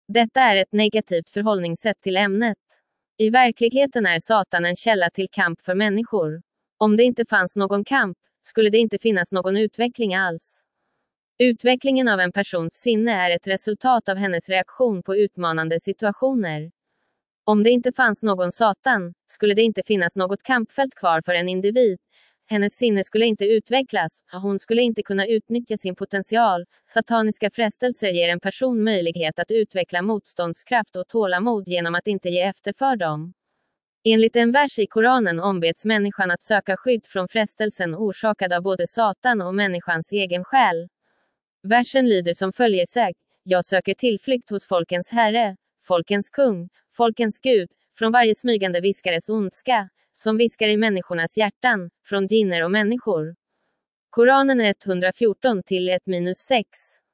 Detta är ett negativt förhållningssätt till ämnet. I verkligheten är Satan en källa till kamp för människor. Om det inte fanns någon kamp, skulle det inte finnas någon utveckling alls. Utvecklingen av en persons sinne är ett resultat av hennes reaktion på utmanande situationer. Om det inte fanns någon Satan, skulle det inte finnas något kampfält kvar för en individ. Hennes sinne skulle inte utvecklas, och hon skulle inte kunna utnyttja sin potential. Sataniska frestelser ger en person möjlighet att utveckla motståndskraft och tålamod genom att inte ge efter för dem. Enligt en vers i Koranen ombeds människan att söka skydd från frestelsen orsakad av både Satan och människans egen själ. Versen lyder som följer: jag söker tillflykt hos folkens herre, folkens kung, folkens gud, från varje smygande viskares ondska, som viskar i människornas hjärtan, från djinner och människor. Koranen 114-1-6.